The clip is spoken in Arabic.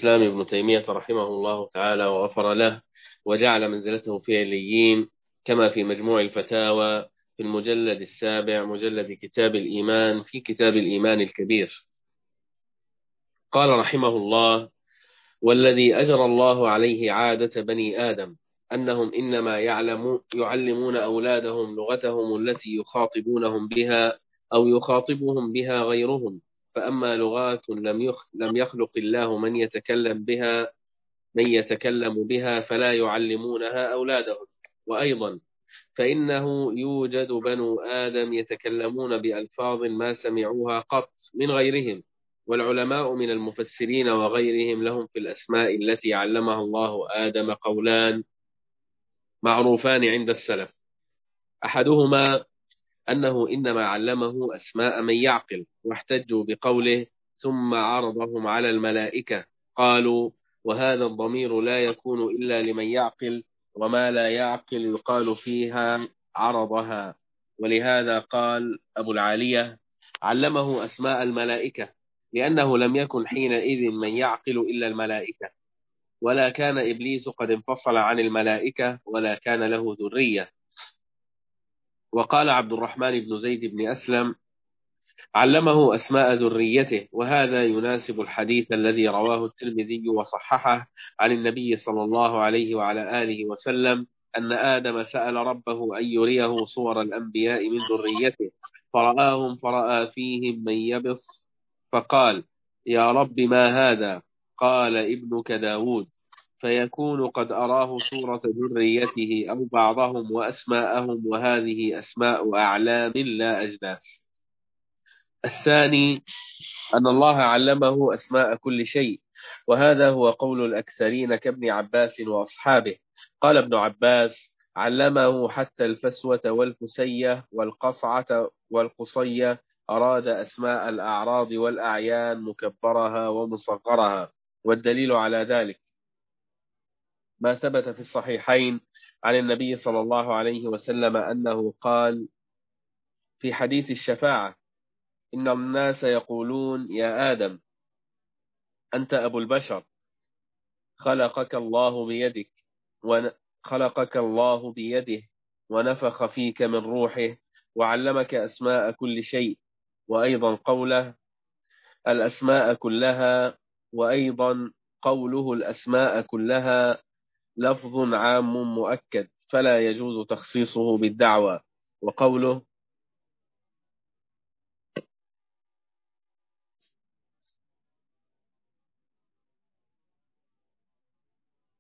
الإسلام ابن تيمية رحمه الله تعالى وغفر له، وجعل منزلته في عليين، كما في مجموع الفتاوى في المجلد السابع مجلد كتاب الإيمان في كتاب الإيمان الكبير. قال رحمه الله: والذي أجرى الله عليه عادة بني آدم أنهم إنما يعلمون أولادهم لغتهم التي يخاطبونهم بها أو يخاطبهم بها غيرهم، فأما لغات لم يخلق الله من يتكلم بها فلا يعلمونها أولادهم. وأيضا فإنه يوجد بنو آدم يتكلمون بألفاظ ما سمعوها قط من غيرهم، والعلماء من المفسرين وغيرهم لهم في الأسماء التي علمها الله آدم قولان معروفان عند السلف: أحدهما أنه إنما علمه أسماء من يعقل، واحتجوا بقوله: ثم عرضهم على الملائكة. قالوا: وهذا الضمير لا يكون إلا لمن يعقل، وما لا يعقل يقال فيها عرضها. ولهذا قال أبو العالية: علمه أسماء الملائكة، لأنه لم يكن حينئذ من يعقل إلا الملائكة، ولا كان إبليس قد انفصل عن الملائكة، ولا كان له ذرية. وقال عبد الرحمن بن زيد بن أسلم: علمه أسماء ذريته، وهذا يناسب الحديث الذي رواه الترمذي وصححه عن النبي صلى الله عليه وعلى آله وسلم أن آدم سأل ربه أن يريه صور الأنبياء من ذريته، فرآهم فرأى فيهم من يبص، فقال: يا رب ما هذا؟ قال: ابنك داود. فيكون قد أراه صورة ذريته أو بعضهم وأسماءهم، وهذه أسماء أعلام لا أجناس. الثاني أن الله علمه أسماء كل شيء، وهذا هو قول الأكثرين كابن عباس وأصحابه. قال ابن عباس: علمه حتى الفسوة والفسية والقصعة والقصية، أراد أسماء الأعراض والأعيان مكبرها ومصغرها. والدليل على ذلك ما ثبت في الصحيحين عن النبي صلى الله عليه وسلم أنه قال في حديث الشفاعة: إن الناس يقولون يا آدم أنت أبو البشر، خلقك الله بيدك خلقك الله بيده ونفخ فيك من روحه وعلمك أسماء كل شيء. وأيضا قوله الأسماء كلها لفظ عام مؤكد، فلا يجوز تخصيصه بالدعوى. وقوله